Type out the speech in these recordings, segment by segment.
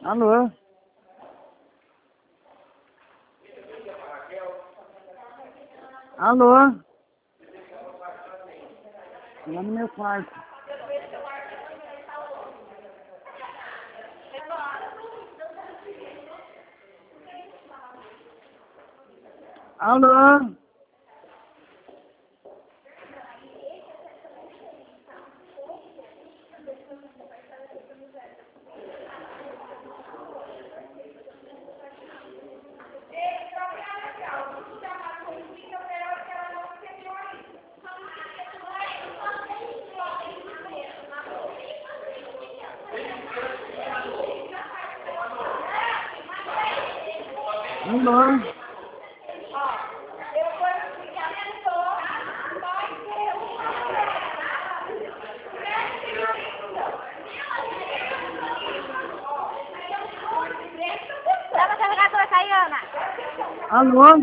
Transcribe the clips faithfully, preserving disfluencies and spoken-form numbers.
Alô? Alô? Lá no meu quarto. Alô? Alô? Leva o carregador, Tayana. Alô?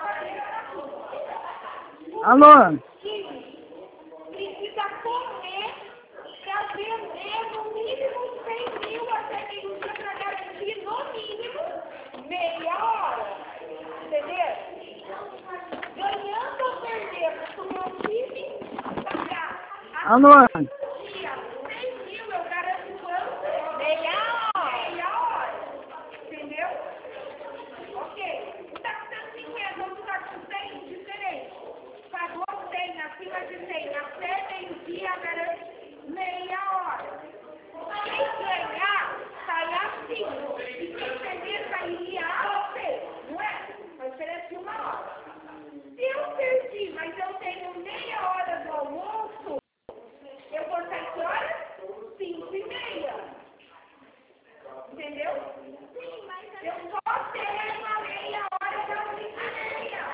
Alô? Precisa correr para vender no mínimo cem mil até meio-dia para garantir no mínimo meia hora. Entendeu? Ganhando ou perdendo com o meu time, pagar. Alô? cem mil eu garanto quanto? Meia hora. Meia hora. Entendeu? Ok. Está custando cinquenta, outro está com cem, diferente. Pagou cem, acima de cem, até meio-dia, garante meia hora. Quem ganhar, sai assim. E quem perder, sairia a você. Não é? Eu ofereci uma hora. Se eu perdi, mas eu tenho meia hora do almoço, eu vou sair que horas? Cinco e meia. Entendeu? Sim, mas eu só tenho uma meia hora para cinco e meia.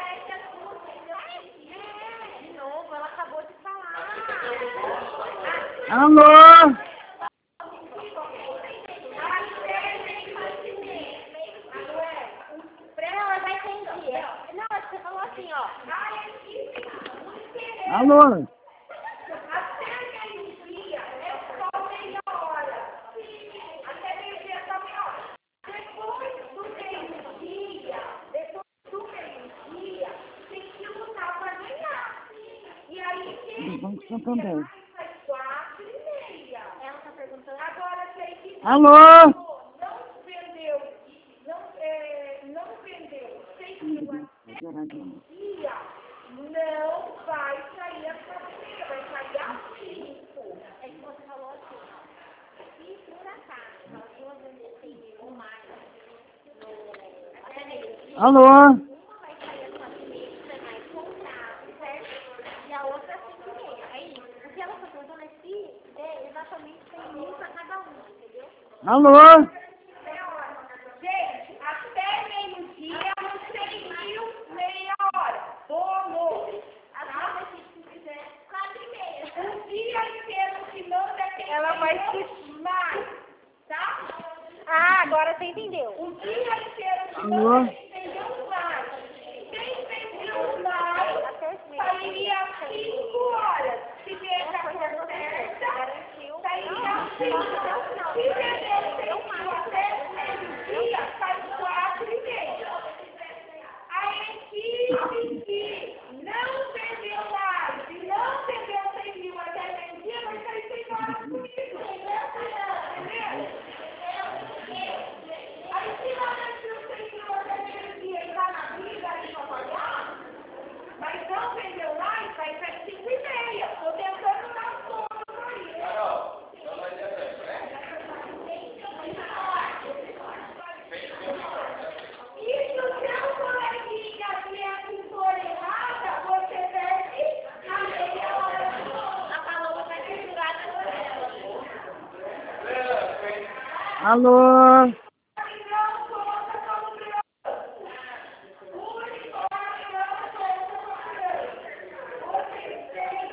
De novo, ela acabou de falar. Alô? Ela vai entender. Não, você falou assim, ó. Alô? Até meio-dia é só meia hora. Até meio-dia é só meia hora. Depois do meio-dia, depois do meio-dia, tem que lutar para ganhar. E aí, quem Vamos Santander. faz quatro e meia. Ela tá perguntando. Agora, se a equipe Alô? não vendeu, não, é, não vendeu seis mil até meio-dia, não vai sair a fatura, vai sair a cinco. É que você falou assim, ó. Se por acaso elas duas vender cem mil ou mais no, até meio-dia, Alô? uma vai sair às quatro e meia, você vai comprar, certo? E a outra às cinco e meia. É isso. O que ela está perguntando é se é exatamente cem mil para cada um, entendeu? Alô? Gente, até meio-dia, não sei mil, meia hora. Bolo. Agora, se quiser, quatro e meia. Um dia inteiro que manda é quem Ela vai vendeu mais, tá? Ah, agora você entendeu. O dia inteiro que Alô? manda é quem vendeu mais. Quem vendeu mais, sairia às cinco horas. Se vende a cor certa, sairia às cinco. Se vendeu seis mil até meio-dia, sai quatro e meia. A equipe que não vendeu mais e não vendeu seis mil até meio-dia, vai sair seis horas comigo. Entendeu? Aí se não vendeu seis mil até meio-dia e está na vida aí para pagar, mas não vendeu mais, vai sair cinco e meia. Estou tentando dar conta aí. E se o seu coleguinha vier com cor errada, você perde a meia hora. A Paloma vai segurar na orelha. Alô? Não conta como grande. O uniforme não conta como grande. Vocês têm,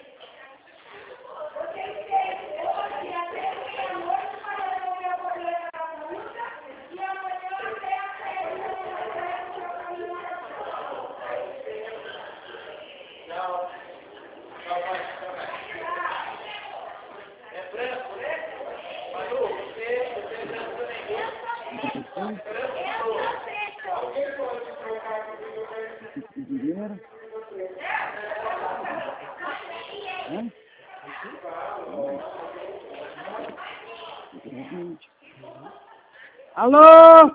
vocês têm hoje até meia-noite para resolver o problema da multa e amanhã até a sete da manhã para o problema da Não, não vai também. É branco, né? Manu, você, você é branco também. de dinheiro. Hã? Alô?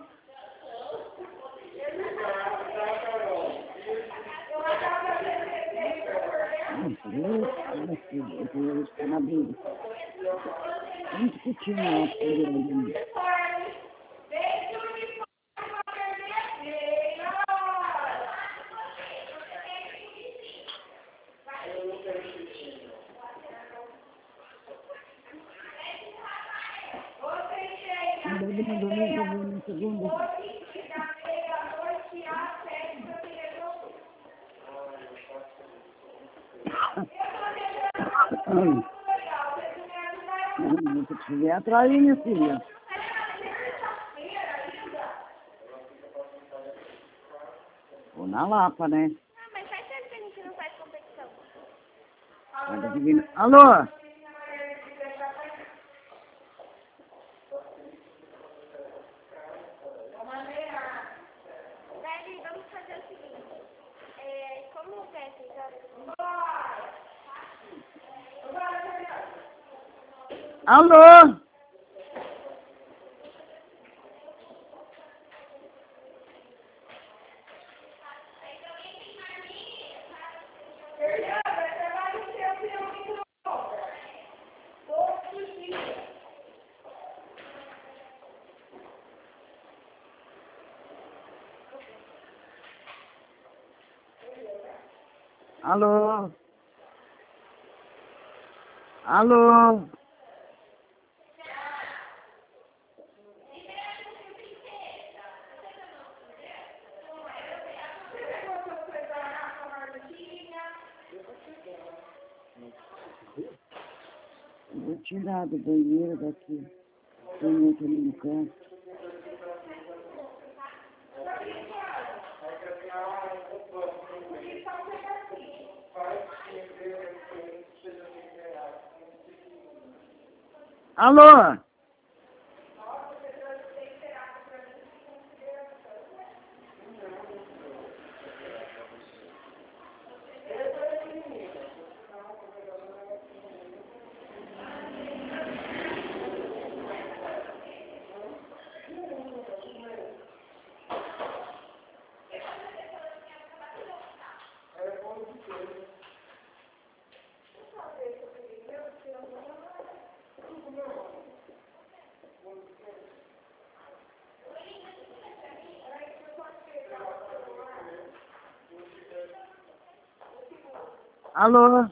Vamos discutir na alta. Se tiver atrás, minha filha. Vou na Lapa, né? Ah, mas faz tempo que a gente não faz competição. Alô? Dani, vamos fazer o seguinte. É, como o Pepe joga... Alô? Alô? Alô? Vou tirar do banheiro daqui. Tem outro ali no canto. Alô? Alô?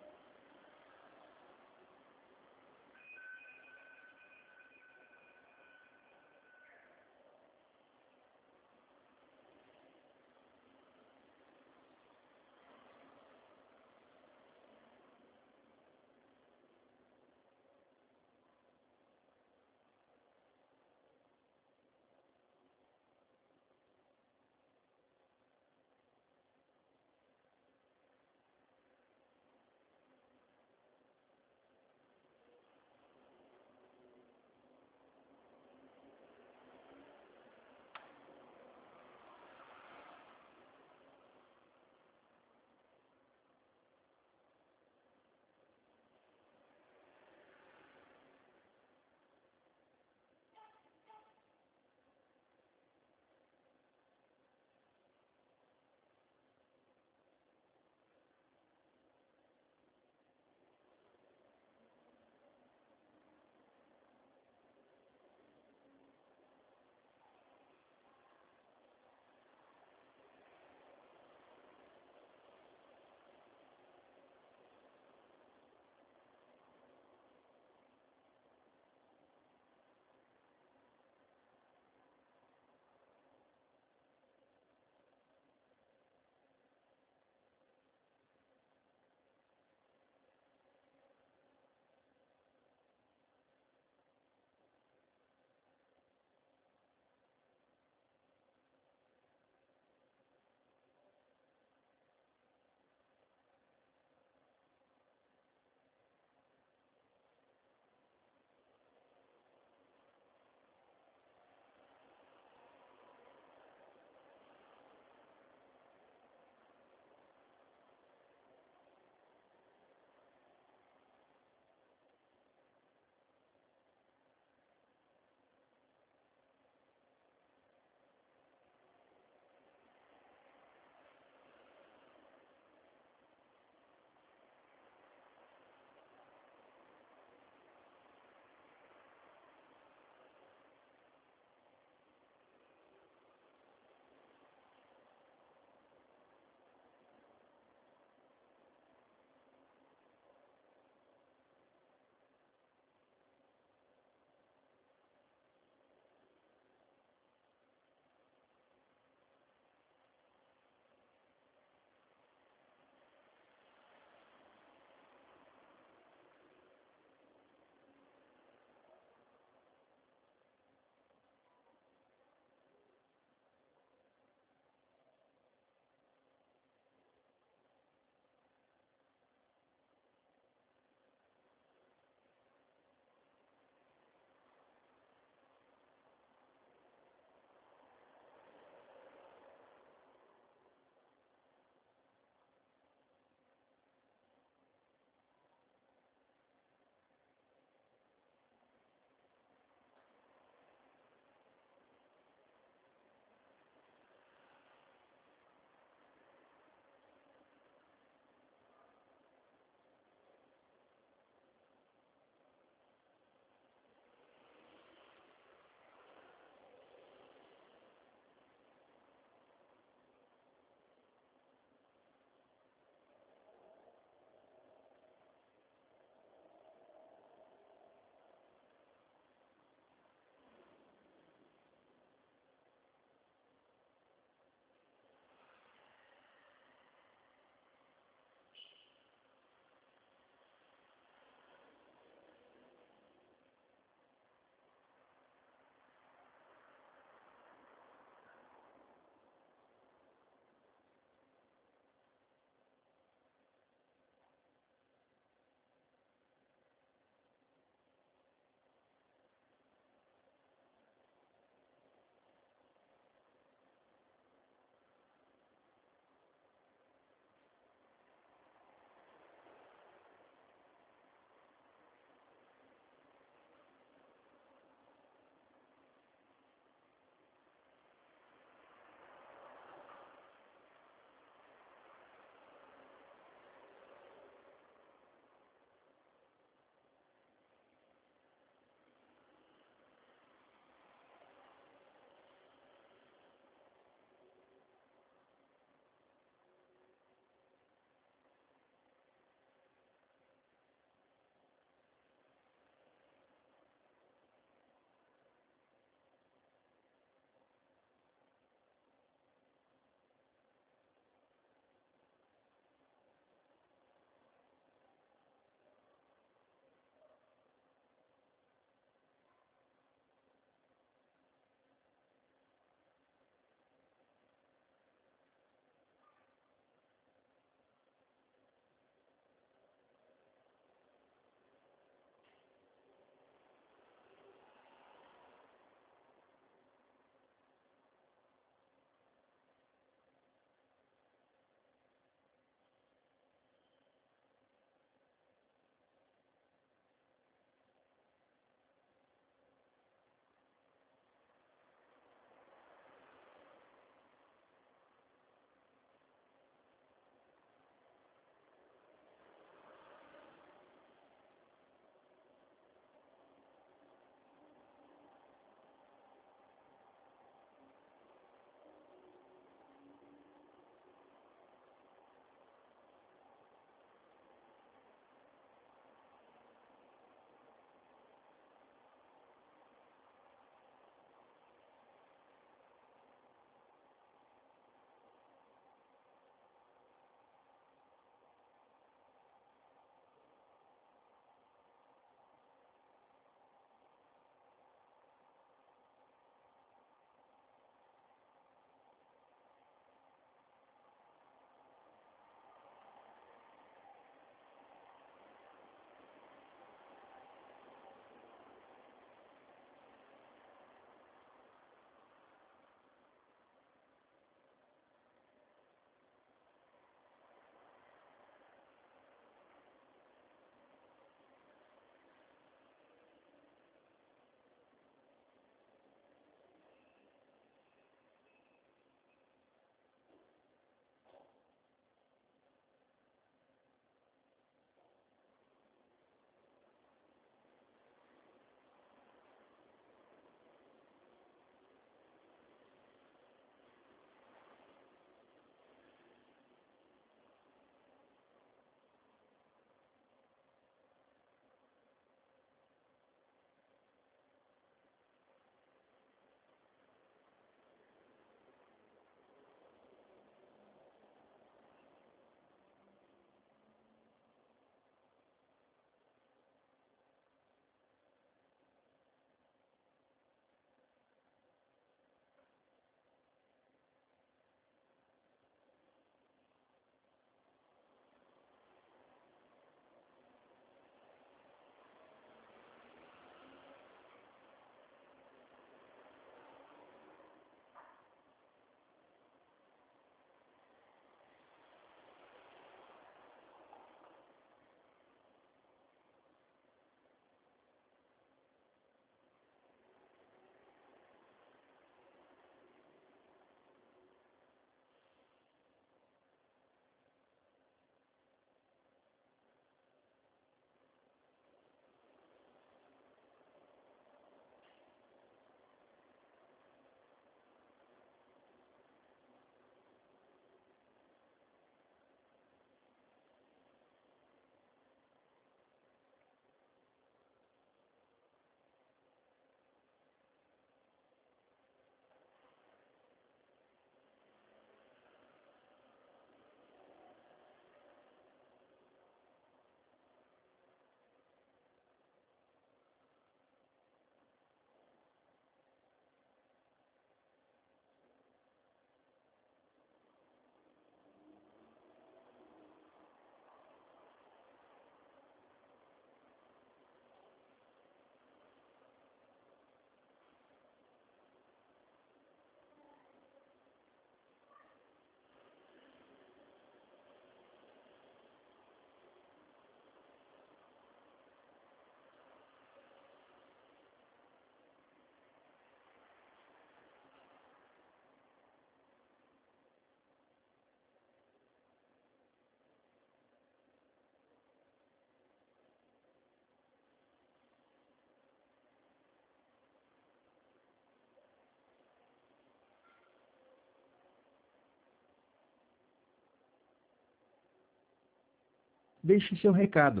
Deixe seu recado.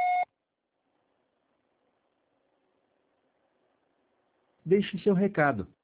Deixe seu recado.